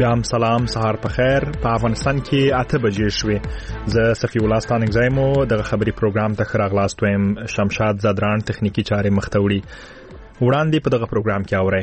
بیا هم سلام، سهار په خیر. په افغانستان کې 8 بجې شوې. زه صفی الله ستانګ زایمو د خبري پروګرام ته خراغلاست ويم. شمشاد زادران تخنیکی چارې مختوړي وړاندې په دغه پروګرام کې اورئ.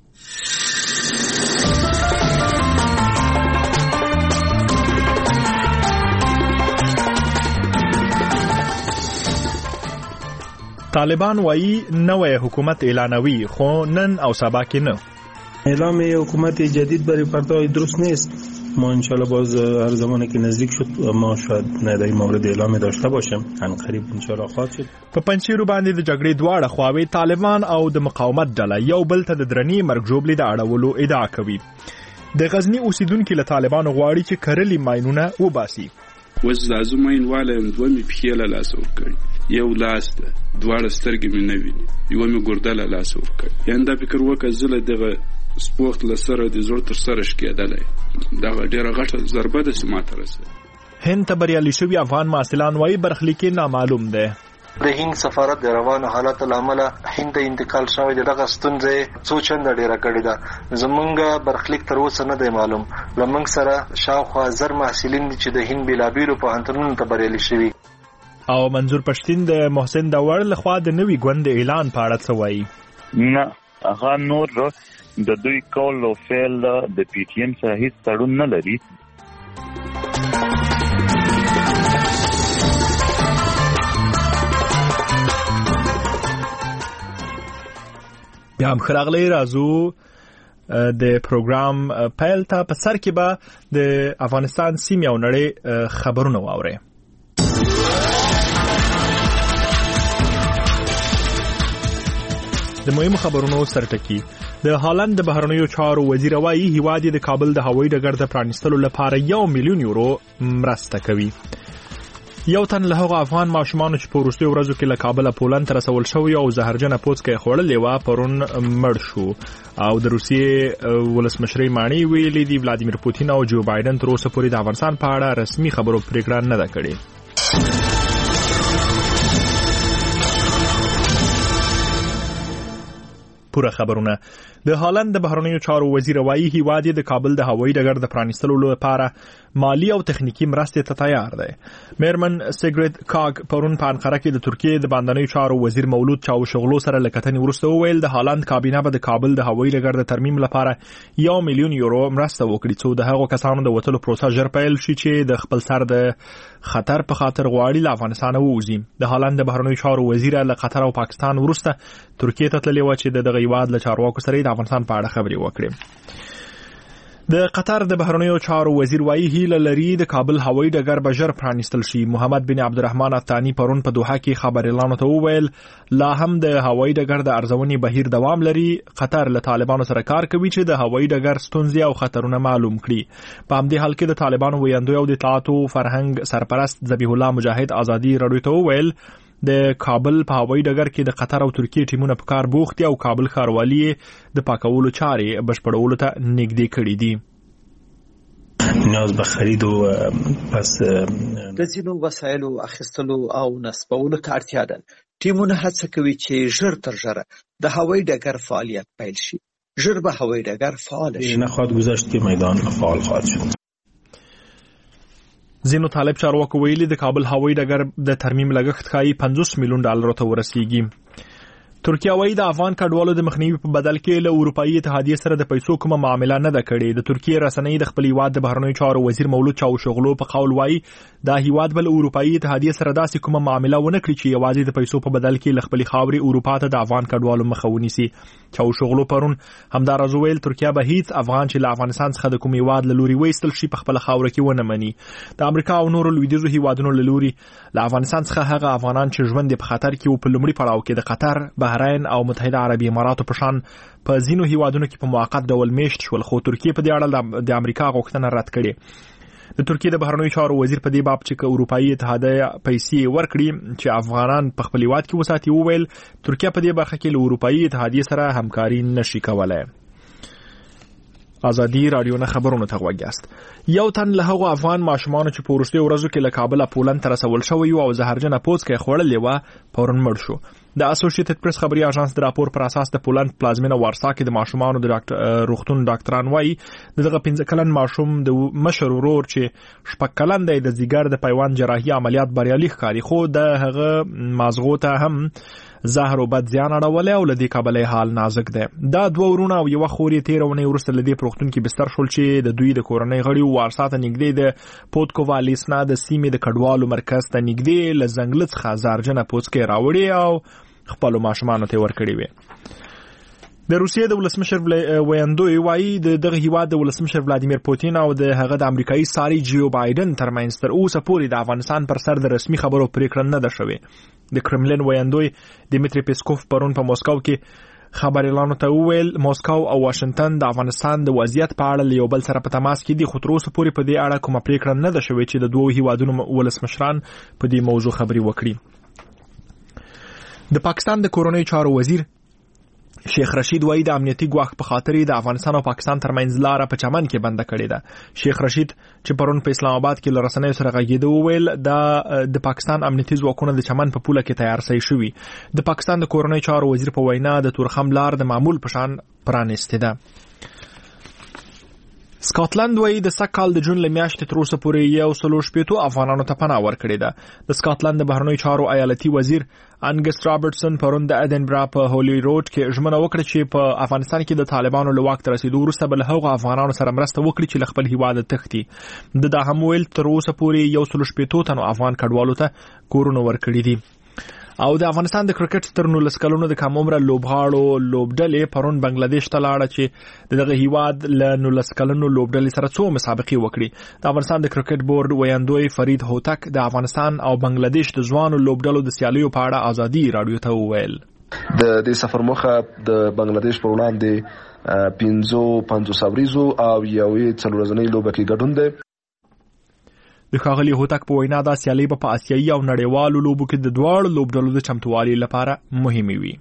طالبان وایي نوې حکومت اعلانوي، خو نن او سبا کې نه. اعلام حکومت جدید برای فردا درست نیست. ما انشالله باز هر زمانی که نزدیک شد ما شاید نه در این مورد اعلام داشته باشیم. ان قریب انشالله خواهد شد. په پنځیرو باندې د جګړې دواړه خواوې طالبان او د مقاومت ډله یو بل ته د درنې مرګ ژوبلې د اړولو ادعا کوي. د غزنی اوسیدونکو له طالبانو غواړي چې کرلي ماینونه وباسي. وزازو ماینواله دوه می پیله لاس ورکړي. یو لاس ده، دواړه سترګې مې نه ویني، یو می ګردله لاس ورکړي. یان دا فکر وکړه زله دغه سپورت لسره د زړه تر سره شکېدلې. دا ډېره غټه ضربه ده چې ماته رسېده. هند ته بریالي شوي افغان محصلان وایي برخلیک نامعلوم دی. د هند سفارت د روانو حالاتو له امله هند ته انتقال شوی دی. دغه ستونزه څو چنده ډیره کړې ده. زمونږ برخلیک تر اوسه نه دی معلوم. لمنګ سره شاوخوا 1000 محصلین دي چې د هند بېلابېلو پوهنتونونو ته بریالي شوي. او منظور پښتین د محسن داور لخوا د نوي ګوند اعلان په اړه څه وایي؟ نه، هغه نور د دوی کول او فعل د پی ټی ایم سره هیڅ تړون نه لري. بیا هم خراغلی راځو د پروګرام پیل ته. په سر کې به د افغانستان سیمې او نړۍ خبرونه واورئ. د مهمو خبرونو سرټکی. د هالند د بهرنیو چارو وزیر وایي هیواد د کابل د هوایي ډګر د پرانیستلو لپاره 1 میلیون یورو مرسته کوي. یو تن له هغو افغان ماشومانو چې په وروستیو ورځو کې له کابل پولند ته رسول شوی او زهرجنه پوڅکه خوړلې و پرون مړ شو. او د روسیې ولسمشر مانی ویلي دی ولادیمیر پوتین او جو بایدن تر اوسه پورې د افغانستان په اړه رسمي خبرو پریکړه نه ده کړې. پوره خبرونه. د هالند د بهرنیو چارو وزیر وایي هیواد د کابل د هوایي ډګر د پرانیستلو لپاره مالی او تخنیکی مرستې ته تیار دی. میرمن سیګریت کاګ پرون په انقره کې د ترکیې د باندنیو چارو وزیر مولود چاوشغلو سره لکتنې وروسته وویل د هالند کابینه به د کابل د هوایي ډګر د ترمیم لپاره 1 میلیون یورو مرسته وکړي څو د هغو کسانو د وټلو پروسه ژر پیل شي چې د خپل سر د خطر په خاطر غواړي له افغانستان ووځي. د هالند د بهرنیو چارو وزیر له قطر او پاکستان وروسته ترکیې ته تللی و چې دغه هیواد له چارواکو سره د افغانستان په اړه خبرې وکړي. د قطر د بهرنیو چارو وزیر وایي هیله لري د کابل هوایي ډګر به ژر پرانیستل شي. محمد بن عبدالرحمن الثاني پرون په دوحه کې خبريالانو ته وویل لا هم د هوایي ډګر د ارزونې بهیر دوام لري. قطر له طالبانو سره کار کوي چې د هوایي ډګر ستونزې او خطرونه معلوم کړي. په همدې حال کې د طالبانو ویاندوی او د اطلاعاتو فرهنګ سرپرست ذبیح الله مجاهد آزادي رادیو ته وویل د کابل په هوایي ډګر کې د قطر او ترکیې ټیمونه په کار بوخت دي او کابل ښاروالي د پاکولو چارې بشپړولو ته نږدې کړي دي. نیاز به خرید او پس د ځینو وسایلو اخیستلو او نصبولو ته اړتیا ده. ټیمونه هڅه کوي چې ژر تر ژره د هوایي ډګر فعالیت پیل شي. ژر به هوایي ډګر فعال شي. نه خواهد گذشت که میدان فعال خواهد شد. زینو طالب چارواکو ویلي د کابل هوایي ډګر د ترمیم لګښت ښایي 50 میلیون ډالر ته ورسیږي. ترکیه وایي د افغان کډوالو د مخنیوي په بدل کې له اروپایي اتحادیې سره د پیسو کومه معامله نه ده کړې. د ترکیه رسنۍ د خپل هیواد د بهرنیو چارو وزیر مولود چاوشغلو په قول وایي دا هیواد بل اروپایي اتحادیې سره داسې کومه معامله ونه کړي چې یوازې د پیسو په بدل کې له خپل خاورې اروپا ته د افغان کډوالو مخه ونیسي. چاوشغلو پرون همداراز ویل ترکیه به هیڅ افغان چې له افغانستان څخه د کوم هیواد له لوري وایستل شي په خپل خاوره کې ونه مني. د امریکا او نورو لویدیځو هیوادونو له لوري له افغانستان څخه هغه افغانان چې ژوند په خطر کې او په لومړي پړاو کې د قطر، بحرین او متحده عربي اماراتو په شان په ځینو هیوادونو کې په موقت ډول میشت شول، خو ترکیه په دې اړه د امریکا غوښتنه رد کړې. د ترکیه د بهرنیو چارو وزیر په دې باب چې اروپایي اتحادیه پیسې ورکړي چې افغانان په خپل هیواد کې وساتي وویل ترکیه په دې برخه کې له اروپایي اتحادیې سره همکاري نشي کولای. آزادي رادیو نه خبرونه ته وګیاست. یو تن له هغو افغان ماشومانو چې په وروستیو ورځو کې له کابل پولند ته رسول شوی او زهرجنه پوڅکه خوړلې و پرون مړ شو. د اسوسییټډ پریس خبري اژانس د راپور پر اساس د پولند پلازمینه وارسا کې د ماشومانو د روغتون ډاکټران وایي دغه 15 کلن ماشوم د مشر ورور چې شپږ کلن دی د ځیګر د پیوند جراحي عملیات بریالي ښکاري خو د هغه مازغو ته هم زهر او بد زیان اړولې او لدی کابلې حال نازک دی. دا دوه ورونه او یو خوري 13 ونې ورسته لدی پروختون کې بستر شول چې د دوی د کورنۍ غړي وارسا ته نږدې د پودکووالیسنا د سیمې د کډوالو مرکز ته نږدې لزنګلڅ خازارجنه پوسکې راوړي او خپل ماشومان ته ورکړي وي. د روسیې د ولسمشر ویاندوی وایي دغه هیواد د ولسمشر ولادیمیر پوتین او د هغه د امریکایي ساري جیو بایدن ترمنځ تر اوسه پورې د افغانستان پر سر د رسمي خبرو پریکړه نه ده شوې. د کرملین ویاندوی دیمیتری پیسکوف پرون په موسکو کې خبريالانو ته وویل موسکو او واشنگټن د افغانستان د وضعیت په اړه یو بل سره په تماس کې دي خو تر اوسه پورې په دې اړه کومه پریکړه نه ده شوې چې د دوه هیوادونو ولسمشران په دې موضوع خبري وکړي. د پاکستان د کورونی چارو وزیر شیخ رشید وایي د امنیتي ګواښ په خاطر د افغانستان او پاکستان ترمنځ لار په چمن کې بند کړې ده. شیخ رشید چې پرون په اسلام آباد کې لرسنۍ سره غږیده وویل د پاکستان امنیتي ځواکونه د چمن په پوله کې تیار سي شوي. د پاکستان د کورنۍ چارو وزیر په وینا د تورخم لار د معمول په شان پرانیسته ده. سکاټلند وایي د سکهال د جون لمیاشتې تر اوسه پورې 160 افغانانو ته پناه ورکړې ده. د سکاټلند د بهرنیو چارو ایالتي وزیر انګس رابرټسن پرون د ادنبرا په هولي روډ کې ژمنه وکړه چې په افغانستان کې د طالبانو له واک ته رسیدو وروسته بل هغو افغانانو سره مرسته وکړي چې له خپل هیواد تښتي. د هم ویل تر اوسه پورې 160 تنو افغان کډوالو ته کورونه ورکړي دي. او د افغانستان د کرکټ تر 19 کلونو د کم عمره لوبغاړو لوبډلې پرون بنگلاديش ته لاړه چې دغه هیواد له 19 کلونو لوبډلې سره څو مسابقې وکړي. د افغانستان د کرکټ بورډ ویاندوی فرید هوتک د افغانستان او بنگلاديش د ځوانو لوبډلو د سیالیو په اړه ازادي رادیو ته وویل د دې سفر مخه د بنگلاديش پر وړاندې 550 ساوریزو او یوې څلورځنۍ لوبه کې ګډون دی. د ښاغلي هوتک په وینا دا سیالي په آسیایي او نړیوالو لوبو کې د دواړو لوبډلو د چمتووالي لپاره مهمې وي.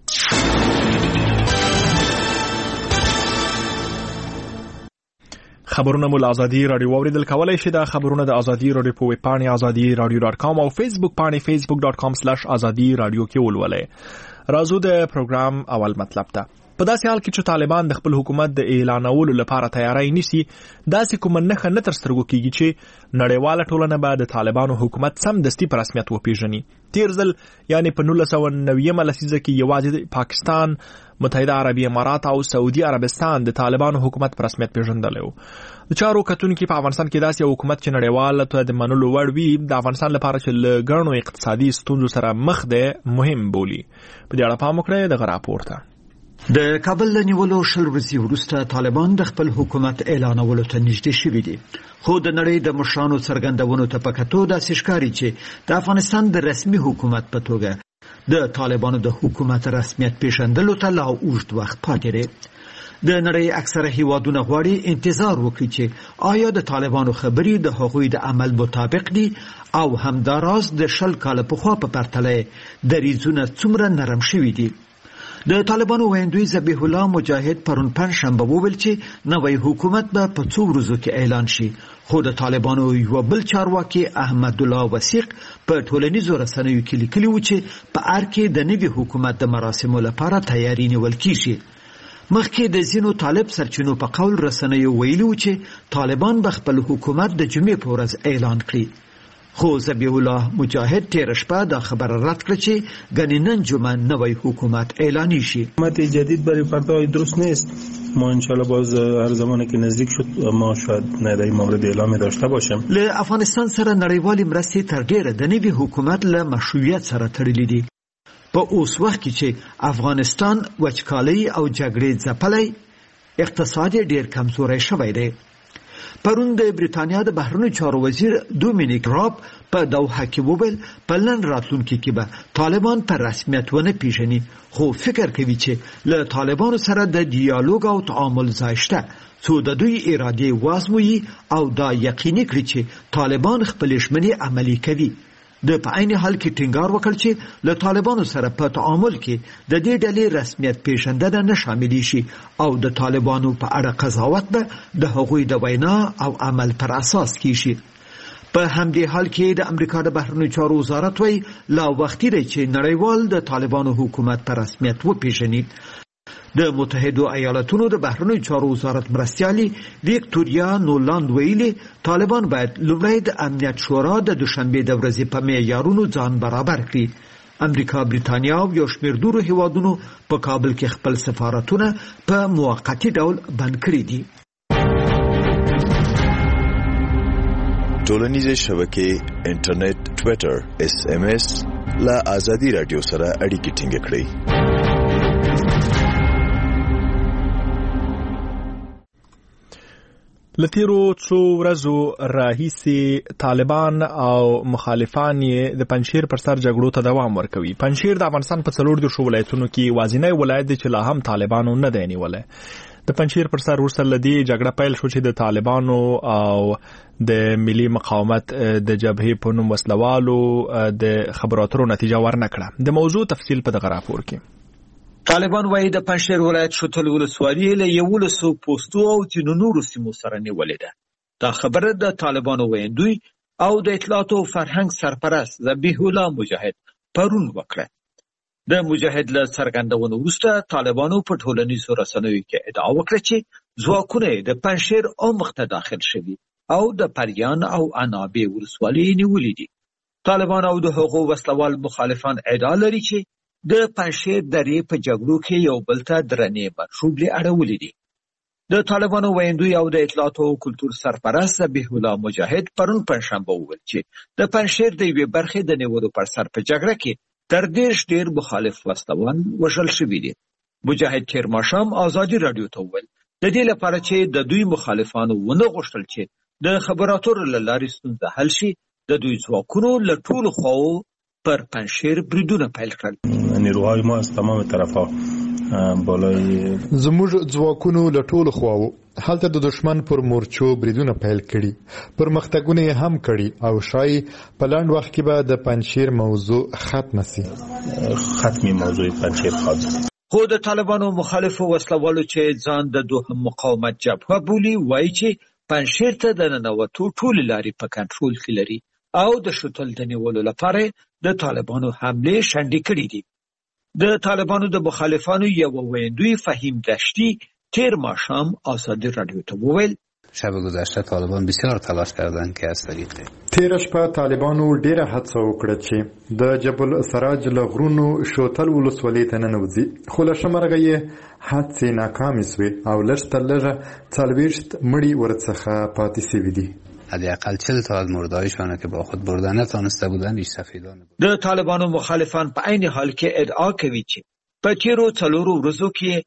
خبرونه مو آزادي رادیو اوریدل کولای شئ. دا خبرونه د آزادي رادیو په ویب پاڼه azadi-radio.com او فیسبوک پاڼه facebook.com/azadi radio کې ولولئ. راځو د پروګرام اول مطلب ته. په داسې حال کې چې طالبان د خپل حکومت د اعلانولو لپاره تیاری نیسي داسې کوم نښه نه تر سترګو کیږي چې نړیواله ټولنه به د طالبانو حکومت سمدستي په رسمیت وپیژني. تیر ځل یعنی په 1990 لسیزه کې یوازې پاکستان، متحده عربي امارات او سعودي عربستان د طالبانو حکومت په رسمیت پیژندلی وو. د چارو کتونکي په افغانستان کې داسې حکومت چې نړیواله ته د منلو وړ وي د افغانستان لپاره چې له ګڼو اقتصادي ستونزو سره مخ دی مهم بولي. په دې اړه پام وکړئ دغه راپور ته. د کابل له نیولو شل ورځې وروسته طالبان د خپل حکومت اعلانولو ته نږدې شوي دي. خو د نړۍ د مشرانو څرګندونو ته په کتو داسې ښکاري چې د افغانستان د رسمي حکومت په توګه د طالبانو د حکومت رسمیت پیژندلو ته لا اوږد وخت پاتې دی. د نړۍ اکثره هیوادونه غواړي انتظار وکړي چې آیا د طالبانو خبرې د هغوی د عمل مطابق دي او همداراز د 10 کال پخوا په پرتله دریځونه څومره نرم شوي دي. د طالبانو ویاندوی ذبیح الله مجاهد پرون پنځشنبه وویل چې نوی حکومت به په څو ورځو کې اعلان شي. خو د طالبانو یو بل چارواکي احمد الله وثیق په ټولنیزو رسنیو کې لیکلي و چې په ار کې د نوي حکومت د مراسمو لپاره تیاری نیول کیږي. مخکې د ځینو طالب سرچینو په قول رسنیو ویلي و چې طالبان به خپل حکومت د جمعې په ورځ اعلان کړي. خو ذبیح الله مجاهد تیر شپه دا خبر رد کړ چې گنینن جمعه نوی حکومت اعلانی شي. حکومت جدید برای پرتای درست نیست. ما انشالله باز هر زمانی که نزدیک شد ما شاید ندای مورد اعلامی داشته باشیم. له افغانستان سره نړیوالې مرستې تر ډیره د نوي حکومت له مشروعیت سره تړلې دي. په اوس وخت کې چې افغانستان وچکالۍ او جګړې ځپلی اقتصاد ډیر کمزوری شوی دی. پرون د بریتانیا د بهرنیو چارو وزیر دومینیک راب په دوحه کې وویل په لن راتلونکي کې به طالبان په رسمیت ونه پیژني. خو فکر کوي چې له طالبانو سره د ډیالوګ او تعامل ځای شته څو د دوی ارادې وازموي او دا یقیني کړي چې طالبان خپل ژمنې عملي کوي. د په عین حال کې ټینګار وکړ چې له طالبانو سره په تعامل کې د دې ډلې رسمیت پیژندنه نه شامل شي او د طالبانو په اړه قضاوت به د هغوی د وینا او عمل پر اساس کیږي. په همدې حال کې د امریکا د بهرنیو چارو وزارت وایي لا وختي دی چې نړیوال د طالبانو حکومت په رسمیت وپیژني. د متحدو ایالاتونو د بهرنیو چارو وزارت مرستیالي ویکټوریا نولاند ویلي طالبان باید لومړی د امنیت شورا د دوشنبې د ورځې په معیارونو ځان برابر کړي. امریکا، بریتانیا او یو شمېر نورو هیوادونو په کابل کې خپل سفارتونه په موقتي ډول بند کړي دي. ټولنیزې شبکې، انټرنیټ، ټویټر، SMS لا آزادي رادیو سره اړیکې ټینګ کړئ. لتیرو څو ورځو راهیسې طالبان او مخالفان یې د پنجشیر پر سر جګړو ته دوام ورکوي. پنجشیر د افغانستان په 14 ولایتونو کې وازینی ولایت دی چې لا هم طالبانو نه دی نیولی. د پنجشیر پر سر وروسته له دې جګړه پیل شو چې د طالبانو او د ملي مقاومت د جبهې په نوم وسلوالو د خبرو اترو نتیجه ورنه کړه. د موضوع تفصیل په دغه راپور کې. طالبان وايي د پنجشیر ولایت شوتل ولسوالي له 1100 پوسټو او ځینو نورو سیمو سره نیولې ده. دا خبره د طالبانو ویندوی او د اطلاعات او فرهنګ سرپرست ذبیح الله مجاهد پرون وکړه. د مجاهد له څرګندونو وروسته طالبانو په ټولنیزو رسنیو کې ادعا وکړه چې ځواکونه د پنجشیر عمق ته داخل شوي او د پریان او عنابې ولسوالۍ نیولې دي. طالبان او د هغو وسلوال مخالفان ادعا لري چې د پنجشیر درې په جګړو کې یو بل ته درنې منشوبلې اړولې دي. د طالبانو ویندوی او د اطلاعات او کلتور سرپرست ذبیح الله مجاهد پرون پنجشنبه وویل چې د پنجشیر د یوې برخې د نیولو پر سر په جګړه کې تر ډېر مخالف وسلوال وژل شوي دي. مجاهد تیر ماښام ازادي رادیو ته وویل د دې لپاره چې د دوی مخالفانو ونه غوښتل چې د خبراتو له لارې ستونزه حل شي، د دوی ځواکونو له ټولو خواو پر پنجشیر بریدونه پیل کړل. نیروهای ما از تمام طرفا بالای زموږ ځواکونو له ټولو خواو هلته د دشمن پر مورچو بریدونه پیل کړي، پرمختګونه یې هم کړي او شایي په لنډ وخت کې به د پنجشیر موضوع ختمه سي. ختمي موضوع پنجشیر ختم. خو د طالبانو مخالفو وسلوالو چې ځان د دوهم مقاومت جبهه بولي وایي چې پنجشیر ته د ننوتو ټولې لارې په کنټرول کې لري او د شوتل د نیولو لپاره د طالبانو حملې شنډې کړې دي. د طالبانو د مخالفانو یو ویندوی فهیم دشتی تیر ماښام آزادی رادیو ته وویل شب گذشته طالبان بسیار تلاش کردند که از طریق تیر شپه طالبانو ډیره هڅه وکړه چې د جبل سراج له غرونو شوتل ولسوالۍ ته ننوځي، خو له شمرغه یې هڅې ناکامې سوې او لږ تر لږه 40 مړي ورڅخه پاتې سوي دي. حداقل 40 تا از مردهایشان که با خود بردن نتوانسته بودند ریشسفیدان بود. د طالبانو مخالفان په عین حال کې ادعا کوي چې په تیرو 4 ورځو کې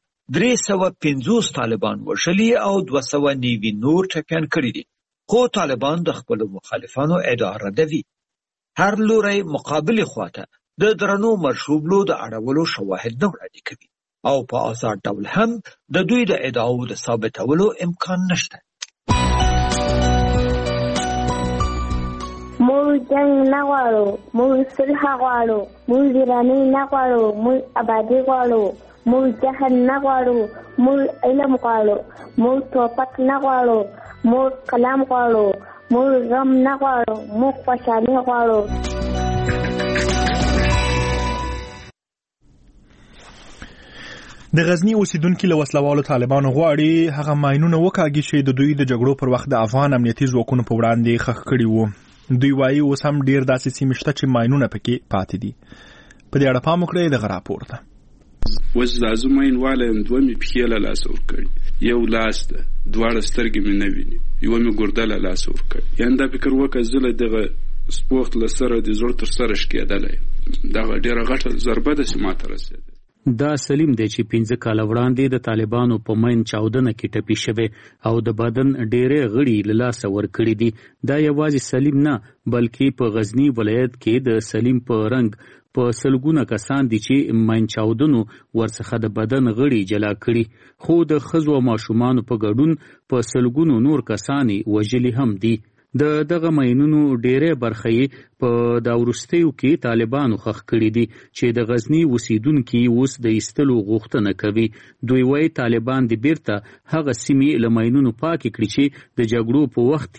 350 طالبان وژلي او 290 نور ټپیان کړي دي. خو طالبان د خپل مخالفانو ادعا ردوي. هر لوري مقابل خواته د درنو مرشوبلو د اړولو شواهد نه وړاندې کوي او په آزاد ډول هم د دوی د ادعاو د ثابتولو امکان نشته. موږ جنگ نه غواړو، موږ صلح غواړو، موږ ویرانۍ نه غواړو، موږ آبادي غواړو، موږ جهل نه غواړو، موږ علم غواړو، موږ توپک نه غواړو، موږ کلام غواړو، موږ غم نه غواړو، موږ خوشحالي غواړو. د غزنی اوسیدونکو له وسلوالو طالبانو غواړي هغه ماینونه وکاږي چې د دوی د جګړو پر وخت د افغان امنیتي ځواکونو په وړاندې خښ کړي وو. دوی وایي اوس هم ډیر داسې سیمې شته چې ماینونه پکې پاتې دي. په دې اړه پام وکړئ دغه راپور ته. اوس لازم ماین والا هم دوه مې پښې له لاسه ورکړي، یو لاس ده، دواړه سترګې مې نه ویني، یوه مې ګرده له لاسه ورکړي. یعنې دا فکر وکړه زه له دغه سپورت له سره د زړه تر سره شکېدلی، دغه ډېره غټه ضربه ده چې ماته رسېده. دا سلیم دی چې 15 کال وړاندې د طالبانو په ماین چاودنه کې ټپي شوی او د بدن ډېرې غړي له لاسه ورکړي دي. دا یوازې سلیم نه بلکې په غزنی ولایت کې د سلیم په رنګ په سلګونه کسان دي چې ماین چاودنو ورڅخه د بدن غړي جلا کړي، خو د ښځو او ماشومانو په ګډون په سلګونو نور کسان وژلي هم دي. د دغه ماینونو ډېرې برخې په دا وروستیو کې طالبانو خښ کړي دي چې د غزنی اوسیدونکي اوس د ایستلو غوښتنه کوي. دوی وایي طالبان د بیرته هغه سیمې له ماینونو پاکې کړي چې د جګړو په وخت کې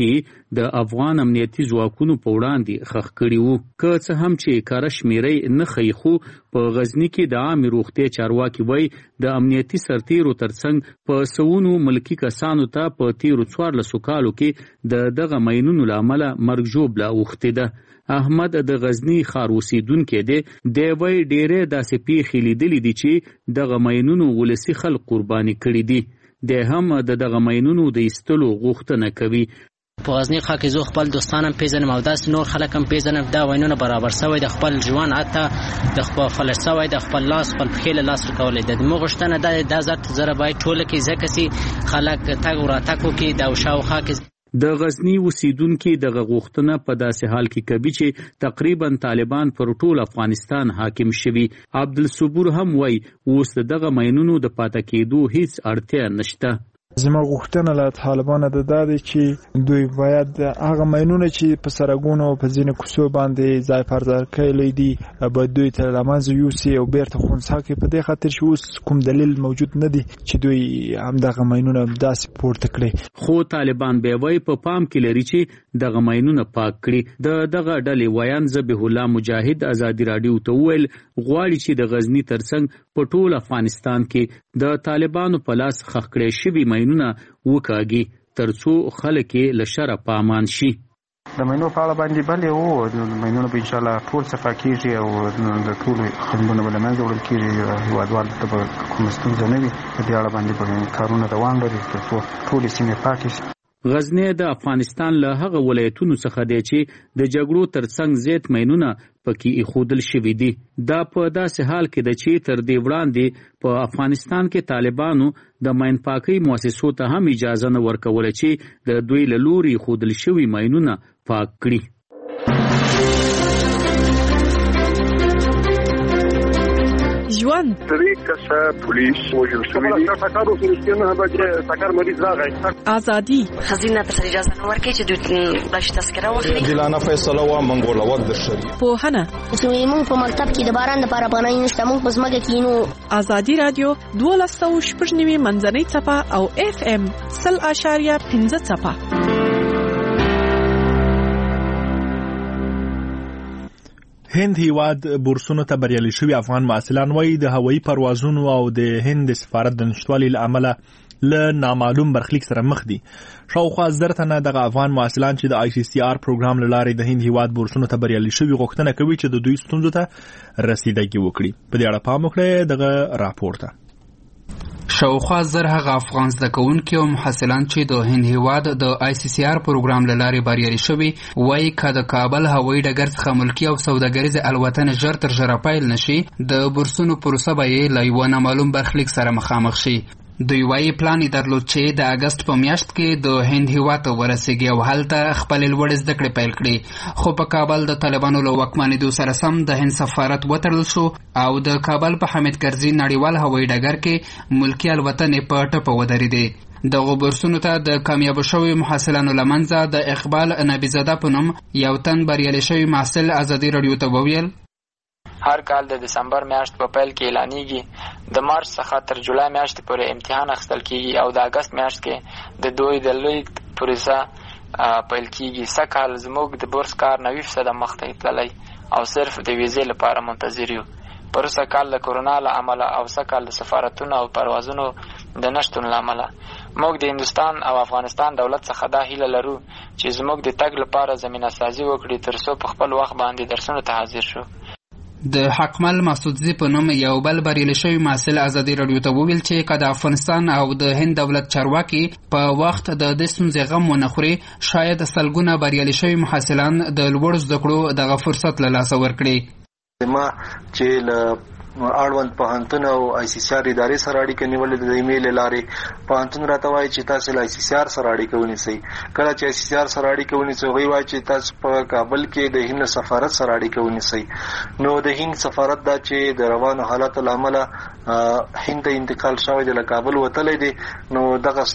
د افغان امنیتي ځواکونو په وړاندې خښ کړي وو. که څه هم چې کاره شمیرې نه ښیي، خو په غزني کې د عامې روغتیا چارواکي وایي د امنیتي سرتیرو ترڅنګ په سوونو ملکي کسانو ته په تیرو 14 کالو کې د دغه ماینونو له امله مرګ ژوبله اوښتې ده. احمد د غزنی ښار اوسیدونکی دی. دی وایي ډېرې داسې پیښې لیدلې دي چې دغه ماینونو ولسي خلک قرباني کړي دي. دی هم د دغه ماینونو د ایستلو غوښتنه کوي. په غزنی ښار کې زه خپل دوستانم پیژنم او داسې نور خلک هم پیژنم. دا وینونه برابر شوی د خپل ژوند، حتی د خپل فلج شوی د خپل لاس خپل پښې له لاس ورکولی ده. زموږ غوښتنه دا ده دا زره باید ټوله کې ځکه چې خلک تګ وراتګ وکړي د شاوخوا کې. د غزنی اوسیدونکي دغه غوښتنه په داسې حال کې کوي چې تقریبا طالبان پر ټول افغانستان حاکم شوي. عبدالصبور هم وایي اوس دغه ماینونو د پاتې کېدو هیڅ اړتیا نشته. زما غوښتنه له طالبانو ده چې دوی باید هغه ماینونه چې په سرګونو په ځینې کوڅو باندې ځای پر ځای کړي دي باید دوی ته له منځه یوسي او بیرته خنثی کړي، په دې خاطر چې اوس کوم دلیل موجود نه دی چې دوی همدغه ماینونه داسې پورته کړي. خو طالبان به وایي په پام کې لري چې دغه ماینونه پاک کړي. دغه ډلې ویان ذبیح الله مجاهد ازادي راډیو ته وویل غواړي چې د غزنی ترڅنګ په ټول افغانستان کې د طالبانو په لاس خښ کړي شوي ماینونه وکاږي ترڅو خلک له شره په امان شي. د ماینونو په اړه باندې بلې د ماینونو به انشاءالله ټول صفا کېږي او د ټولو خنډونه به له منځه وړل کېږي. هېوادوالو ته به کومه ستونزه نه وي. په دې اړه باندې به کارونه دوام لري ترڅو ټولې سیمې پاکې شي. غزنی د افغانستان له هغه ولایتونو څخه دی چې د جګړو ترڅنګ زیات ماینونه پکې ایښودل شوي دي. دا په داسې حال کې ده چې تر دې وړاندې په افغانستان کې طالبانو د ماین پاکۍ مؤسسو ته هم اجازه نه ورکوله چې د دوی له لوري ایښودل شوي ماینونه پاک کړي. ژوند درې کسه پولیس وژل شوي دي. ټکر وسو نه به ټکر مریض راغی. ازادي خزینه ته اجازه نه ورکړي چې دوی د تذکره واخلي. دلانه فیصله و منګول وخت درشي. پوهنه موږ په مکتب کې د باران لپاره پناه نشته، موږ په ځمکه کې نو. ازادي رادیو 12.9 منځنۍ څپه او FM 0.5 څپه. هند هیواد بورسونو ته بریالي شوي افغان محصلان وایي د هوایي پروازونو او د هند سفارت د نشتوالي له امله له نامعلوم برخلیک سره مخ دي. شاوخوا 10 تنه دغه افغان محصلان چې د ICCR پروګرام له لارې د هند هیواد بورسونو ته بریالي شوي غوښتنه کوي چې د دوی ستونزو ته رسیدګي وکړي. په دې اړه پام وکړئ دغه راپور ته. شاوخوا 10 هغه افغان زده کوونکي او محصلان چې د هند هیواد د ICCR پروګرام له لارې بریالي شوي وایي که د کابل هوایي ډګر څخه ملکي او سوداګریزې الوتنې ژر تر ژره پیل نشي د بورسونو پروسه به یې له یوه نامعلوم برخلیک سره مخامخ شي. دوی وایي پلان یې درلود چې د اګست په میاشت کې د هند هیواد ته ورسیږي او هلته خپلې لوړې زده کړې پیل کړي. خو په کابل د طالبانو له واکمنېدو سره سم د هند سفارت وتړل شو او د کابل په حامد کرزي نړیوال هوایي ډګر کې ملکي الوتنې په ټپه ودرېدې. دغو بورسونو ته د کامیابو شویو محصلانو له منځه د اقبال نبیزاده په نوم یو تن بریالی شوی محصل ازادي راډیو ته وویل هر کال د دسمبر میاشت په پیل کې اعلانېږي. د مارچ څخه تر جولای میاشتې پورې امتحان اخیستل کیږي او د اګست میاشت کې د دوی د لوی پروسه پیل کیږي. سږکال زموږ د بورس کار 90% مخته تللی او صرف د ویزې لپاره منتظر یو. پروسه کال د کورونا له امله او سږکال د سفارتونو او پروازونو د نشتون له امله. موږ د هندوستان او افغانستان دولت څخه دا هیله لرو چې زموږ د تګ لپاره زمینه سازي وکړي ترڅو په خپل وخت باندې درسونو ته حاضر شو. د حقمل مسعودزي په نوم یو بل بریالی شوی محصل ازادي راډیو ته وویل چې که د افغانستان او د هند دولت چارواکي په وخت د دې ستونزې غم ونه خوري شاید سلګونه بریالی شوي محصلان د لوړو زده کړو دغه فرصت له لاسه ورکړي. ما چې له اړوند پوهنتون او ICCR ادارې سره اړیکه نیولې د ایمیل لارې پوهنتون راته وایي چې تاسو له ICCR سره اړیکه ونیسئ. کله چې ICCR سره اړیکه ونیسئ هغوی وایي چې تاسو په کابل کې د هند سفارت سره اړیکه ونیسئ. نو د هند سفارت دا چې د روانو حالاتو له امله هند ته انتقال شوی دی له کابل وتلی دی نو دغه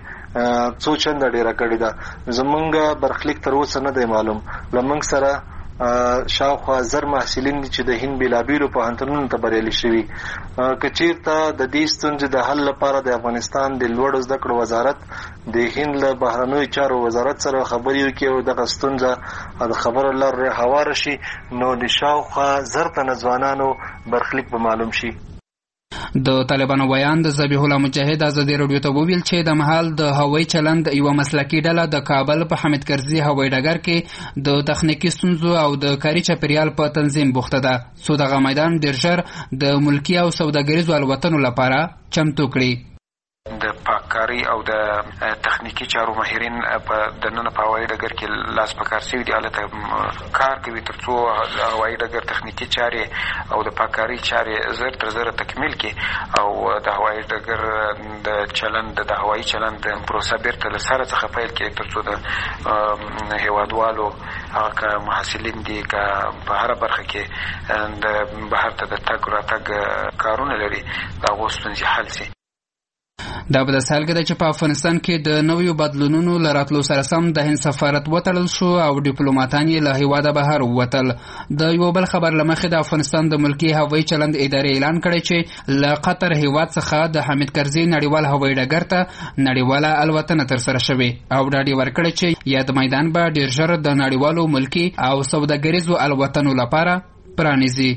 ستونزې څو چنده ډېره کړې ده. زمونږ برخلیک تر اوسه نه دی معلوم. له موږ سره شاوخوا 1000 محصلین چې د هند بلابیلو پوهنتونونو ته بریالي شوي. که چیرته د دې ستونزې د حل لپاره د افغانستان د لوړو زده کړو وزارت د هند له بهرنیو چارو وزارت سره خبرې وکړي او دغه ستونزه د خبرو لاره هواره شي، نو د شاوخوا 1000 تنه ځوانانو برخلیک به معلوم شي. د طالبانو بیان د ذبیح الله مجاهد ازادي رادیو ته وویل چې د مهال د هوایي چلند یو مسلکي ډله د کابل په حامد کرزي هوایي ډګر کې د تخنیکي ستونزو او د کاري چاپیریال په تنظیم بوخته ده، څو دغه میدان ډېر ژر د ملکي او سوداګریزو الوتنو لپاره چمتو کړي. د پاککاري او د تخنیکی چارو ماهرین په دننه په هوایي ډګر کې لاس په کار شوي دي، هلته کار کوي ترڅو د هوایي ډګر تخنیکی چارې او د پاککاري چارې زر تر زره تکمیل کړي او د هوایي ډګر د چلند د هوایي چلند پروسه بیرته له سره څخه پیل کړي ترڅو د هیوادوالو هغه محصلین دي که په هره برخه کې د بهر ته د تګ راتګ کارونه لري د هغو ستونزې حل شي. دا په داسې حال کې ده چې په افغانستان کې د نویو بدلونونو له راتلو سره سم د هند سفارت وتړل شو او ډیپلوماتان یې له هیواده بهر ووتل. د یو بل خبر له مخې د افغانستان د ملکي هوایي چلند ادارې اعلان کړی چې له قطر هیواد څخه د حامد کرزي نړیوال هوایي ډګر ته نړیواله الوتنه ترسره شوې او ډاډ یې ورکړی چې یاد میدان به ډېر ژر د نړیوالو ملکي او سوداګریزو الوتنو لپاره پرانیزي.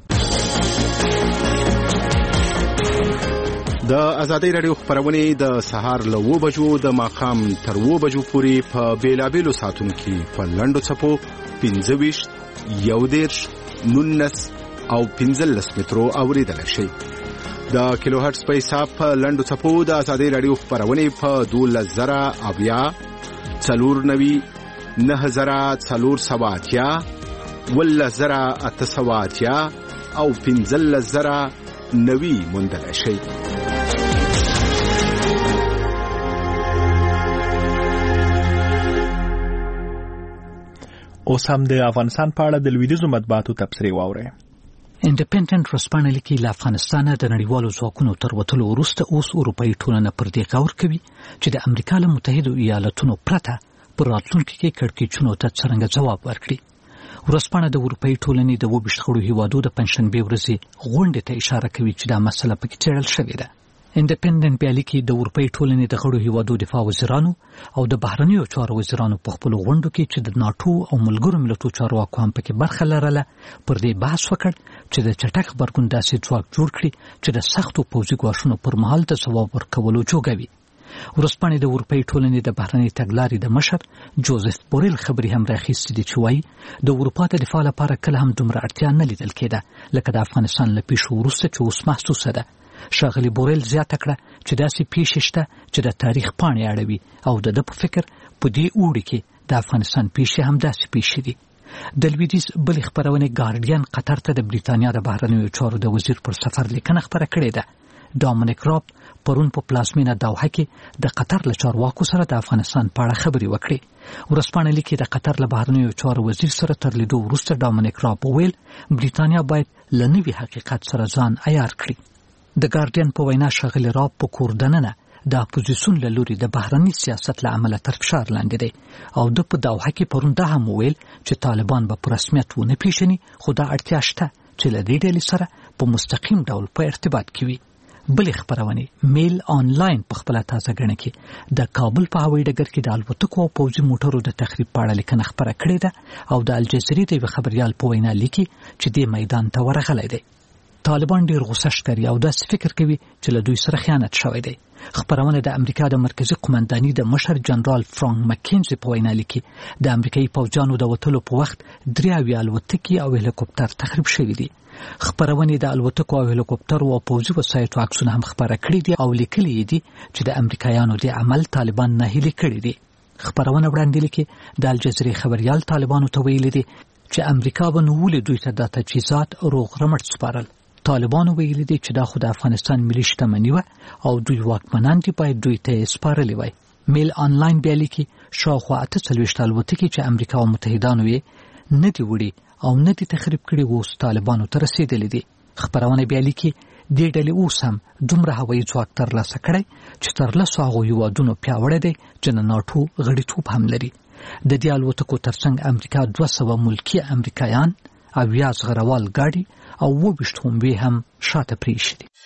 د ازادي رادیو خبرونه د سهار له 9 بجو د ماښام تر 9 بجو پورې په بیلابیلو ساعتونو کې په لنډو څپو 25 11 19 او 15 مترو اوریدل شي. د کیلو هرتز په حساب په لنډو څپو د ازادي رادیو خبرونه په 12000 اویا 490 9480 11880 او 15090 موندل شي. اوس هم د افغانستان په اړه د لویدیځو مطبوعاتو تبصرې واورئ. انډیپندنت ورځپاڼه لیکي له افغانستانه د نړیوالو ځواکونو تر وتلو وروسته اوس اروپایي ټولنه پر دې غور کوي چې د امریکا له متحدو ایالتونو پرته پر راتلونکي کې کړکېچونو ته څرنګه ځواب ورکړي. ورځپاڼه د اروپایي ټولنې د 22 غړو هیوادو د پنځشنبې ورځې غونډې ته اشاره کوي چې دا مسله پکې څېړل شوې ده. انډیپندنت بیا لیکي د اروپایي ټولنې د غړو هیوادو دفاع وزیرانو او د بهرنیو چارو وزیرانو په خپلو غونډو کې چې د ناټو او ملګرو ملتونو چارواکو هم پکې برخه لرله پر دې بحث وکړ چې د چټک غبرګون داسې ځواک جوړ کړي چې د سختو پوځي ګواښونو پر مهال د ځواب ورکولو جوګه وي. ورځپاڼې د اروپایي ټولنې د بهرنۍ تګلارې د مشر جوزف بوریل خبرې هم راخیستې دي چې وایي د اروپا د دفاع لپاره کله هم دومره اړتیا نه لیدل کېده لکه د افغانستان له پیښو وروسته چې اوس محسوسه ده. ښاغلي بوریل زیاته کړه چې داسې پیښې شته چې د تاریخ پاڼې اړوي او د ده په فکر په دې اوړي کې د افغانستان پیښې هم داسې پیښې دي. د لویدیځ بلې خپرونې ګارډین قطر ته د بریتانیا د بهرنیو چارو د وزیر پر سفر لیکنه خپره کړې ده. ډامینیک راب پرون په پلازمینه دوحه کې د قطر له چارواکو سره د افغانستان په اړه خبرې وکړې. ورځپاڼه لیکي د قطر له بهرنیو چارو وزیر سره تر لیدو وروسته ډامینیک راب وویل بریتانیا باید له نوي حقیقت سره ځان عیار کړي. د ګارډین په وینا ښاغلي راب په کور دننه د اپوزیسیون له لوري د بهرني سیاست له امله تر فشار لاندې دی او د په دوحه کې پرون دا هم وویل چې طالبان به په رسمیت ونه پیژني خو دا اړتیا شته چې له دې ډلې سره په مستقیم ډول په ارتباط کې وي. بلې خپرونې میل آنلاین په خپله تازه ګڼه کې د کابل په هوایي ډګر کې د الوتکو او پوځي موټرو د تخریب په اړه لیکنه خپره کړې ده او د الجزیرې د یوه خبریال په وینا لیکي چې دې میدان ته ورغلی دی. طالبان ډیر غوسه ښکاري او داسې فکر کوي چې له دوی سره خیانت شوی دی. خبرونه د امریکا د مرکزی قومنداني د مشر جنرال فرانک مکینزي په وینا لیکي د امریکایي پوځیانو د وتلو په وخت 3 الوتکې او هلیکوپټر تخریب شوي دي. خبرونه د الوتکو او هلیکوپټر او پوځي وسایطو عکسونه هم خبره کړي دي او لیکلي دي چې د امریکایانو د عمل طالبان نه هلي کړي دي. خبرونه وړاندې لیکي د الجزیرې خبريال طالبانو ته ویلي دي چې امریکا به نو ولې دوی ته د تجهیزات روغ رمټ سپارل. طالبانو ویلي دي چې دا خو د افغانستان ملي شتمني وه او دوی واکمنان دي باید دوی ته سپارلې وای. میل آنلاین بیا لیکي شاوخوا 48 الوتکې چې امریکا او متحدانو یې نه دي وړي او نه دي تخریب کړي اوس طالبانو ته رسېدلې دي. خبرونه بیا لیکي دې ډلې اوس هم دومره هوایي ځواک ترلاسه کړی چې تر 10 هغو هیوادونو پیاوړی دی چې د ناټو غړیتوب هم لري. د دې الوتکو ترڅنګ امریکا 200 ملکی امریکایان او 10 غروال ګاډي او 20 خونبې هم شاته پریښي دي.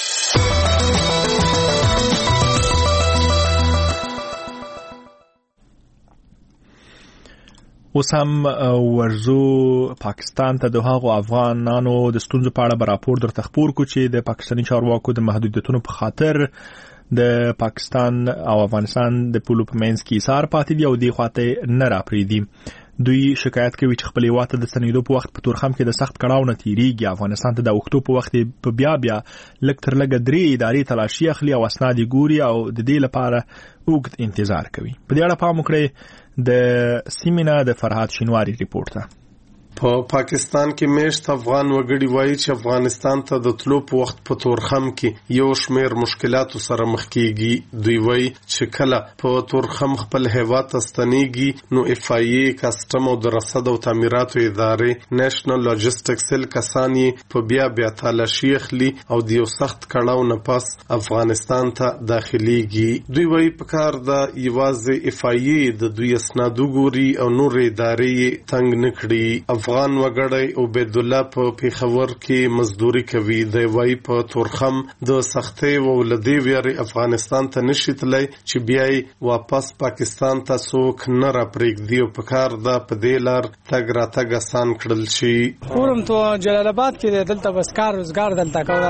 اوس هم ورزو پاکستان ته د هغو افغانانو د ستونزو په اړه راپور درته خپور کو چې د پاکستاني چارواکو د محدودیتونو په خاطر د پاکستان او افغانستان د پولو په منځ کې ایثار پاتې دي او دی خواته نه راپریدي. دوی شکایت کوي چې خپل هیواد ته د ستنېدو په وخت په تورخم کې د سخت کړاو نه تیریږي. افغانستان ته د اکتوبر په وخت په بیا لږ تر لږه 3 ادارې تلاشي اخلي او اسناد ګوري او د دې لپاره اوږد انتظار کوي. په دې اړه پام وکړئ د سیمینا د فرهاد شینواری ریپورت ته. په پاکستان کې میشت افغان وګړي وایي چې افغانستان ته د تلو په وخت په تورخم کې یو شمېر مشکلاتو سره مخ کیږي. دوی وایي چې کله په تورخم خپل هیواد ته ستنېږي نو FIA کسټم او د رصد او تعمیراتو ادارې نېشنل لاجستیک سیل کسان یې په بیا تلاشي اخلي او د یو سخت کړاو نه پس افغانستان ته داخليږي. دوی وایي په کار د یوازې FIA د دوی اسناد ګوري او نور ادارې تنګ نکړي. افغان وګړی عبید الله په پیښور کې مزدوري کوي. د وای په تورخم د سختۍ او لدی ویری افغانستان ته نشیتلای چې بیا واپس پاکستان ته څوک نه را پرېږدي او په کار د پدیلار تګ راتګ آسان کړل شي. کورم ته جلال آباد کې دلته بس کار روزګار دلته کوي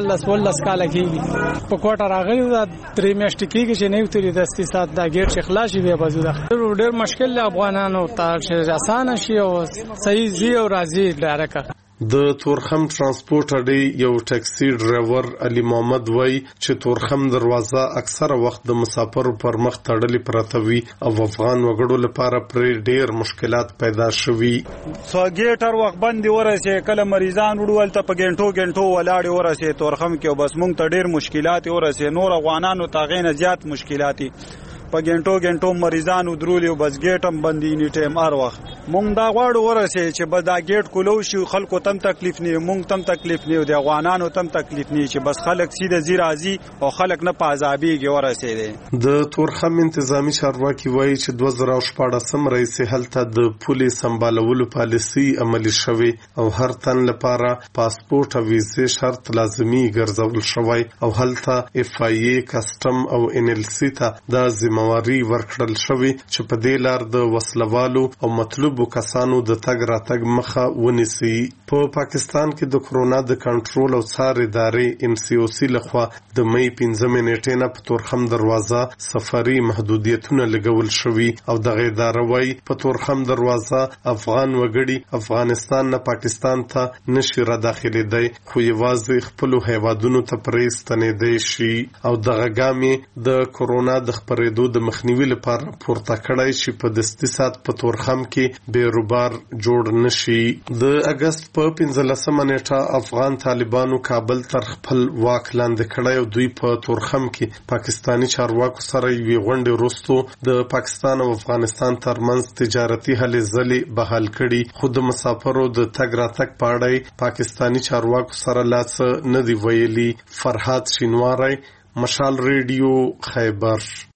15 کال کېږي په کوټه راغلی دا 3 میاشتې کېږي چې نه وتري د استثمار د ګیر شخلا شي بیا بازوده ډېر مشکل افغانانو ته آسان شي او زی او راځي لارکه. د تورخم ترانسپورت اډې یو ټاکسي ډرایور علي محمد وای چې تورخم دروازه اکثره وخت د مسافرو پر مخ تړلې پراته وي او افغان وګړو لپاره پر ډېر مشکلات پیدا شوي. سوګیټر وخت باندې ورسې کله مریضان وړول ته په ګنټو ولاړ ورسې تورخم کې بس مونږ ته ډېر مشکلات ورسې نور افغانانو ته غینه زیات مشکلات په ګنټو مریضانو درولې او بس ګیټم بندي نی ټیم ار وخت مونږ دا غواړو ورسې چې بس دا ګیټ کولو شي خلکو تم تکلیف نه مونږ تم تکلیف نه او د افغانانو تم تکلیف نه چې بس خلک سیده زی راځي او خلک نه پازابيږي ورسې دي. د تورخم انتظامی چارواکي وایي چې 2014 رئیس هلته د پولي سمبالولو پالیسي عملي شوی او هر تن لپاره پاسپورت او ویزه شرط لازمي ګرځول شوی او هلته FIA کسټم او NLC ته د مواري ورکړل شوی چې په دې لار د وسلوالو او مطلوبو کسانو د تګ راتګ مخه ونیسي. په پاکستان کې د کرونا د کنټرول او څار ادارې MCOC لخوا د مې 15 نیټې نه په تورخم دروازه سفري محدودیتونه لګول شوی او د ادارې وايي په تورخم دروازه افغان وګړي افغانستان نه پاکستان ته نشي را داخليدای خو یوازې خپل هیوادونو ته پرېستنې شي او دغه ګامې د کرونا د خپرېدو د مخنیوي لپاره پورته کړای چې په دستي سات په تورخم کې بیروبار جوړ نشي. د اگست په 15 نیټه افغان طالبانو کابل تر خپل واک لاندې کړای او دوی په تورخم کې پاکستانی چارواکو سره یو غونډه وروسته د پاکستان او افغانستان ترمنځ تجارتي هلې ځلې بحال کړي خو د مسافرو د تګ راتګ په اړه پاکستانی چارواکو سره لاس نه دی ویلي. فرهاد شینواری، مشال ریډیو، خیبر.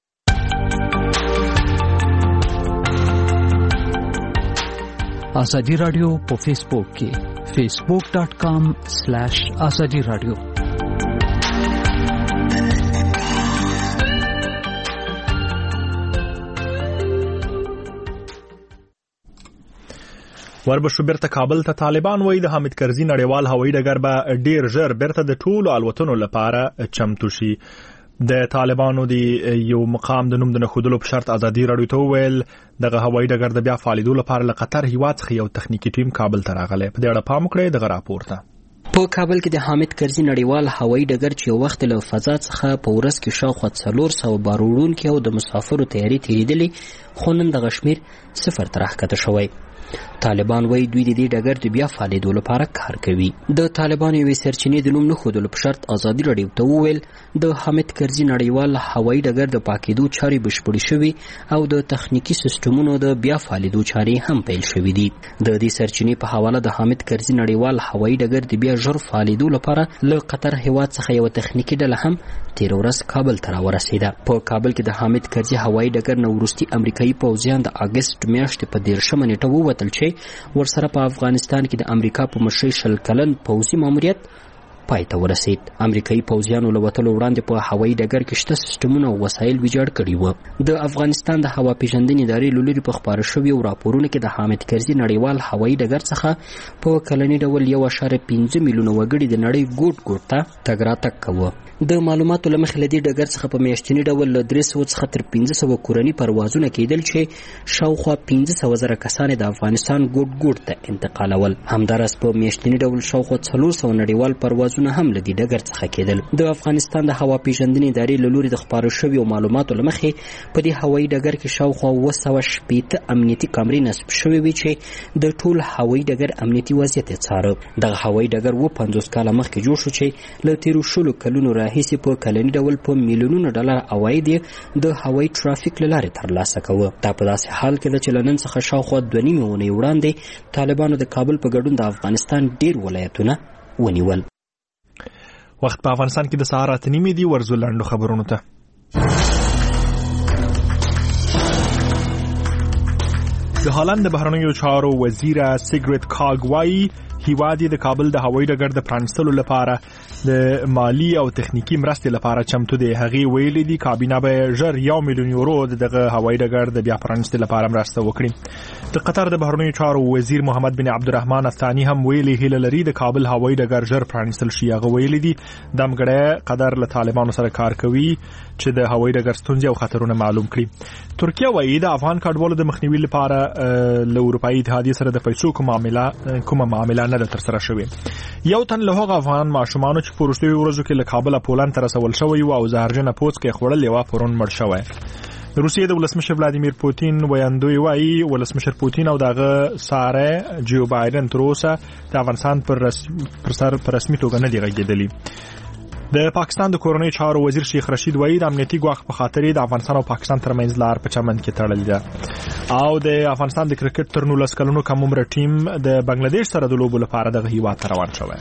آزادی رادیو په فیسبوک کې facebook.com/azadi radio. وربشو بیرته کابل ته طالبان وایي د حامد کرزي نړیوال هوایي ډګر به ډیر ژر بیرته د ټولو الوتنو لپاره چمتو شي. د طالبانو دی یو مقام د نوم د نخودلو په شرط ازادي رادیو ته ویل دغه هوایي ډګر د بیا فعالیدو لپاره له قطر هیواد څخه یو تخنیکی ټیم کابل ته راغلی. په دې اړه پام وکړئ دغه راپور ته. په کابل کې د حامد کرزي نړیوال هوایي ډګر چې یو وخت له فضا څخه په ورځ کې شاوخوا 400 بارودونکو او د مسافرو تیاری تیریدلې خو نن دغه شمیر 0 ته راښکته شوی. طالبان وایي دوی د دې ډګر د بیا فعالېدو لپاره کار کوي. د طالبانو یوې سرچینې د نوم نه ښودلو په شرط ازادي راډیو ته وویل د حامد کرزي نړیوال هوایي ډګر د پاکېدو چارې بشپړې شوي او د تخنیکي سیسټمونو د بیا فعالېدو چارې هم پیل شوي دي. د دې سرچینې په حواله د حامد کرزي نړیوال هوایي ډګر د بیا ژر فعالېدو لپاره له قطر هیواد څخه یوه تخنیکي ډله هم تېره ورځ کابل ته راورسېده. په کابل کې د حامد کرزي هوایي ډګر نه وروستي امریکایي پوځیان د اګست میاشتې په 13 نیټه ووتل چې ورسره په افغانستان کې د امریکا په مشرۍ 20 کلن پوځي ماموریت پای ته ورسید. امریکایي پوځیانو له وتلو وړاندې په هوایي ډګر کې شته سیسټمونه او وسایل ویجاړ کړي وو. د افغانستان د هوا پیژندنې ادارې له لوري په خپاره شویو راپورونو کې د حامد کرزي نړیوال هوایي ډګر څخه په کلني ډول 1.5 میلیونه وګړي د نړۍ ګوټ ګوټ ته تګ راتګ کوه. د معلوماتو له مخې له دې ډګر څخه په میاشتني ډول له 300 څخه تر 1500 کورني پروازونه کېدل چې شاوخوا 15,000 کسان د افغانستان ګوټ ګوټ ته انتقالول. همداراز په میاشتني ډول شاوخوا 400 نړیوال پروازونه هم له دې ډګر څخه کېدل. د افغانستان د هوا پیژندنې ادارې له لوري د خپاره شویو معلوماتو له مخې په دې هوایي ډګر کې شاوخوا 260 امنیتي کامرې نصب شوې وي چې د ټول هوایي ډګر امنیتي وضعیت یې څاره. دغه هوایي ډګر 50 کاله مخکې جوړ شو چې له تیرو 10 کلونو راهیسې په کلني ډول په میلیونونو ډالر عواید د هوایي ترافیک له لارې ترلاسه کوه. دا په داسې حال کې ده چې له نن څخه شاوخوا 2.5 اونۍ وړاندې طالبانو د کابل په ګډون د افغانستان ډیر ولایتونه ونیول. وخت په افغانستان کې د سهار 8:30 دی. ورزو لاندو خبرونو ته. د هالند د بهرنیو چارو وزیر سیګریټ کاګ وايي هیواد د کابل د هوایي ډګر د پرانستلو لپاره د مالی او تخنیکی مرستې لپاره چمتو دی. هغه ویلي دي کابینه به ژر 1 میلیون یورو دغه هوایي ډګر د بیا پرانستلو لپاره مرسته وکړي. د قطر د بهرنیو چارو وزیر محمد بن عبدالرحمن الثاني هم ویلي هیله لري د کابل هوایي ډګر ژر پرانستل شي. هغه ویلي دي د امګړې قطر له طالبانو سره کار کوي چې د هوایي ډګر ستونزې او خطرونه معلوم کړي. ترکیه وایي د افغان کډوالو د مخنیوي لپاره له اروپאי اتحادیه سره د پیسو کومه معامله نه تر سره شوې. یو تن له هغه افغان ماشومانو چې په وروستیو ورځو کې له کابل پولند ته رسول شوی او زهرجنه پوڅ کې خوړل یو پرون مړ شوی. روسیې د ولسمشر ولادیمیر پوتین ویاندوی وایي ولسمشر پوتین او دغه ساره جو بایدن تر اوسه د افغانستان پر رسمي توګه نه دی غږېدلی. د پاکستان د کورنۍ چارو وزیر شیخ رشید وایي د امنیتي ګواښ په خاطر د افغانستان او پاکستان ترمنځ لار په چمن کې تړلې ده. او د افغانستان د کرکټ تر 19 کلونو کم عمر ټیم د بنگلاديش سره د لوبو لپاره دغه هیواد ته روان شوی.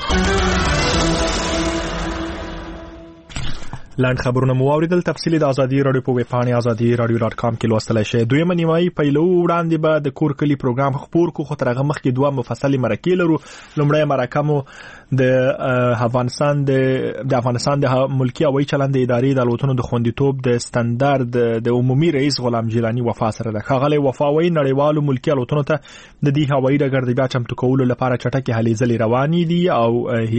لاند خبرونه مو اوریدل. تفصیلی د ازادي رادیو په ویب پاڼه azadi.radio.com کې لوستلای شئ. دویمه نیمایي پیلو وړاندې به د کور کلی پروګرام خبر کو خو ترغه مخکې دوه مفصلي مرکې لرو. لومړی مرکه مو د افغانستان د ملکی هوایي چلند ادارې د الوتنو د خوندیتوب د ستاندرد د عمومي رئیس غلام جیلانی وفا سره ده. خغلی وفاوي نړیوالو ملکی الوتنو ته د دې هوایي ډګر د بیا چمتو کولو لپاره چټکي هلې ځلې روانې دي او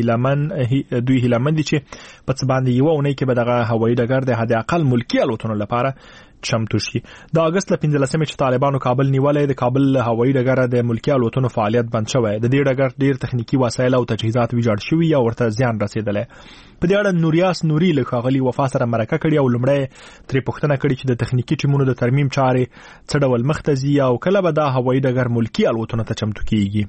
دوی هیلمن دي چې په څه باندې یو اونۍ کې به دغه هوایي ډګر د حد اقل ملکی الوتنو لپاره چمتو شي. د اگست ل 15 چې طالبانو کابل نیولې د کابل هوایي ډګر د ملکی الوتنو فعالیت بند شوی. د دې ډګر ډیر تخنیکی وسایل او تجهیزات ویجاړ شوي او ورته زیان رسیدلی. په دې اړه نوریاس نوري له خاغلی وفا سره مرکه کړي او لمړی ترې پوښتنه کړي چې د تخنیکی ټیمونو د ترمیم چارې څه ډول مختزي او کله به دا هوایي ډګر ملکی الوتنو ته چمتو کیږي.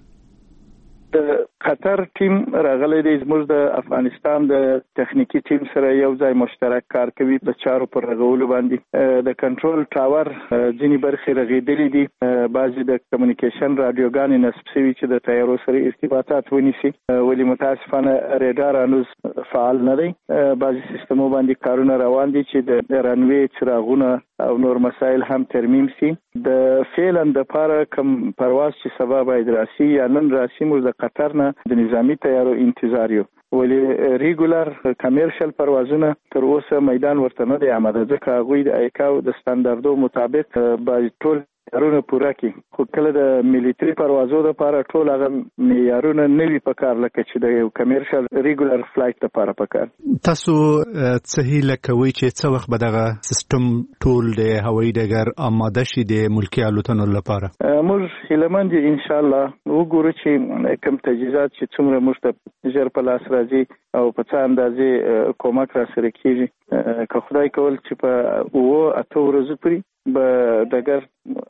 د قطر ټیم راغلی دی زموږ د افغانستان د تخنیکی ټیم سره یو ځای مشترک کار کوي د چارو پر رغولو باندې. د کنټرول ټاور ځینی برخې رغیدلې دي. بعضی د کمیونیکیشن رادیوګانې نصب شوي چې د تیارو سره ارتباطات ونیسي. ولی متاسفانه ریډار هنوز فعال نه دی. بعضی سیستمو باندې کارونه روان دي چې د رنوی څراغونه او نور مسایل هم ترمیم شي. د فعلا د پاره کم پرواز چې سبا باید راسي یا نن راسي موږ د قطر نه د نظامی تیارو انتظار یو. ولی ریګولر کمرشل پروازونه تر اوسه میدان ورته نه دی آماده ځکه هغوی د ایکاو د ستاندردو مطابق باید ټول معیارونه پوره کړي. خو کله د مليټري پروازو لپاره ټول هغه معیارونه نه وي پکار لکه چې د یو کمرشل ریګولر فلایټ لپاره پکار. تاسو څه هیله کوئ چې څه وخت به دغه سیستم ټول د هوایي ډګر آماده شي د ملکی الوتنو لپاره؟ موږ هیلهمند یو ان شاء الله وګورو چې کوم تجهیزات چې څومره موږ ته ژر په لاس راځي او په څه اندازې کومک را سره کیږي. که خدای کول چې په 8 ورځې پورې به ډګر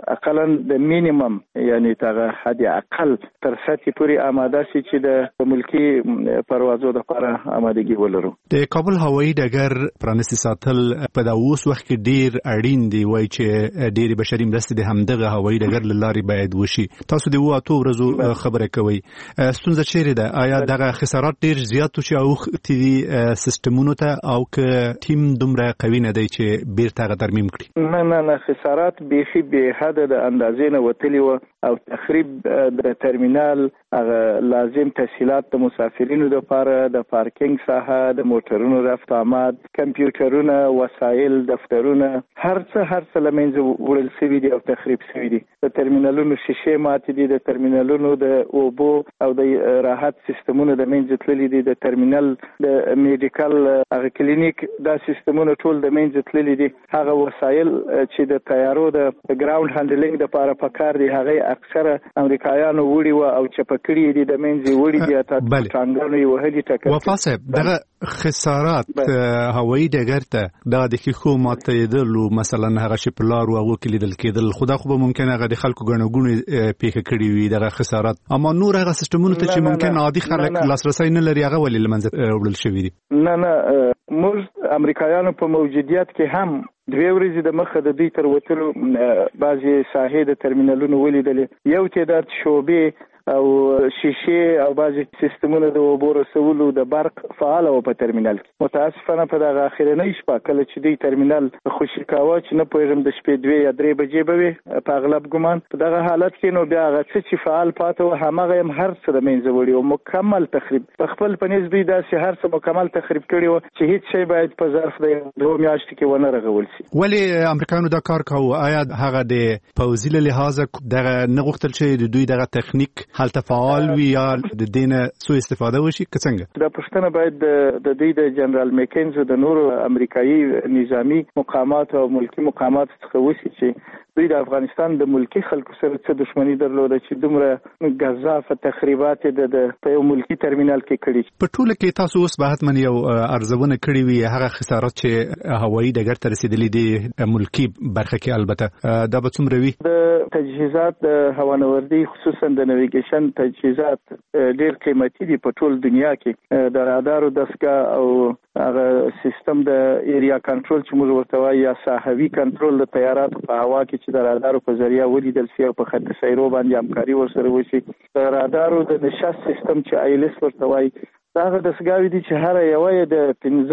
اقلا د مینیمم یعنی تر حد اقل تر سطح پورې آماده شي چې د ملکی پروازو لپاره آمادګي ولرو. د کابل هوایي ډګر پرانیستي ساتل په دا اوس وخت کې ډیر اړین دی وای چې ډیر بشري مرستې د همدغه هوایي ډګر لاري باید وشي. تاسو د واټو ورځو خبره کوي ستونزه چیرې ده؟ آیا دغه خسارات ډیر زیات شي او تي سیستمونو ته او ک ټیم دومره قوي نه دی چې بیرته ترمیم کړي؟ نه خسارات بیخي به حد د اندازې نه وتلی و او تخریب د ترمینال هغه لازم تسهیلات د مسافرینو لپاره د پارکینګ ساحه د موټرونو رفت آمد کمپیوټرونه وسایل دفترونه هر څه لمنځه وړل شوي دي او تخریب شوي دي. د ترمینالونو شیشې ماتې دي، د ترمینالونو د اوبو او د راحت سیستمونو د منځ تللي دي، د ترمینال د میډیکل هغه کلینیک دا سیستمونه ټول د منځ تللي دي. هغه وسایل چې د طیارو د ګراوند هانډلینګ لپاره پکار دي هغه اکثره امریکایانو وړي و او چپکړي دي د منځ وړي دي اته ټانګانو یې وهلي ټکر. وفا صاحب دغه خسارات هوایي ډګر ته دا د خو ماتېدل مثلا هغه شي په لار او وکیل دل کېدل خدا خو به ممکن هغه د خلکو غنوګونې پیښه کړي وي دغه خسارات، اما نور هغه سیستمونو ته چې ممکن عادي خلک لاسرسي نه لري هغه ولې لمنځه وړل شوی دي؟ نه موږ امریکایانو په موجودیت کې هم 2 ورځې د مخه د دوی تر وتلو بعضي ساحې د ترمینالونو ولیدلې، یو تعداد شوبې او شیشې او بعضي سیستمونه د اوبو رسولو د برق فعال او په ترمینال کې. متاسفانه په دغه اخرنۍ شپه کله چې دوی ترمینال خوشی کاوه چې نه پوهېږم د شپې 2 یا 3 بجې به وي په اغلب ګمان په دغه حالت کې نو بیا هغه څه چې فعال پاته و همغه هم هر څه د منځه وړي او مکمل تخریب په خپل په نسبت دوی داسې هر څه مکمل تخریب کړي و چې هیڅ شی باید په ظرف د 2 میاشتې کې ونه رغول شي. ولی امریکایانو دا کار کوي؟ آیا هغه د پوځي له لحاظه دغه نه غوښتل چې دوی دغه تخنیک حالت فعال وي یا د دینه سو استفاده وشي که څنګه؟ دا پښتنه باید د دوی د جنرال میکنز د نورو امریکایي نظامی مقامات او ملکی مقامات څخه وشي چې دوی د افغانستان د ملکی خلکو سره څه دښمنی درلوده چې دومره غزافه تخریبات د په یو ملکی ترمینال کې کړي. په ټوله کې تاسو اوس به حتمن یو ارزونه کړی وي هغه خسارات چې هوایي ډګر ته رسیدلي دي ملکی برخه کې، البته دا به څومره وي؟ د تجهیزات د هوانوردی خصوصا د نیویګیشن تجهیزات ډیر قیمتي دي په ټول دنیا کې. د رادارو دستګاه او هغه سیستم د ایریا کنټرول چې موږ ورته وایي یا ساحوي کنټرول د طیاراتو په هوا کې چې د رادارو په ذریعہ ولیدل شي او په خط سیرو باندې همکاري ورسره وشي. د رادارو د نشست سیستم چې آیلس ورته وایي دا د سګاوي دي چې هر یو د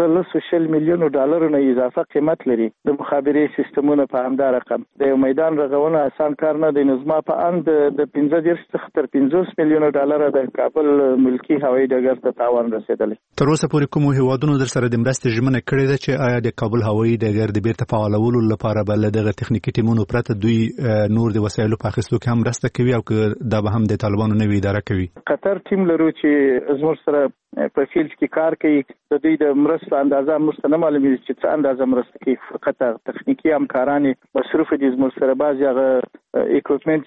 15 میلیون ډالرو نه اضافه قیمت لري. د مخابرې سیستمونه په همدا رقم د یو میدان رغونه آسان کار نه دی. نظم په اند د 15 تر 50 میلیون ډالر د کابل ملکی هوایي ډګر ته تاوان رسیدلی. تر اوسه پورې کوم هیوادونو در سره د مرستې ژمنه کړې ده چې آیا د کابل هوایي ډګر د بیرته فعالولو لپاره بل دغه تخنیکی ټیمونو پرته دوی نور د وسایلو په اخیستلو کې هم مرسته کوي او دا به هم د طالبانو نوې اداره کوي؟ قطر ټیم لرو چې زموږ سره په فیلډ کې کار کوي. د دوی د مرستو اندازه موږ نه معلومیږي چې څه اندازه مرسته کوي، فقط تخنیکی همکاران مصروف دي. زموږ سره بعضی هغه اکوپمنت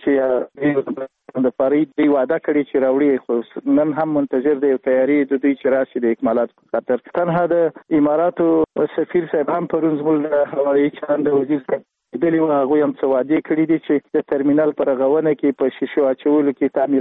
چې د فرید دی وعده کړی چې راوړي، خو نن هم منتظر دی تیاری د دوی چې راشي د اکمالات خاطر. تنها د اماراتو سفیر صاحب هم پرون زموږ هوایي چلند وزیر دلی هغه هم څه وعده کړی دي چې د ترمینال پر غوونه کې په شیشو اچولو کې تعمیر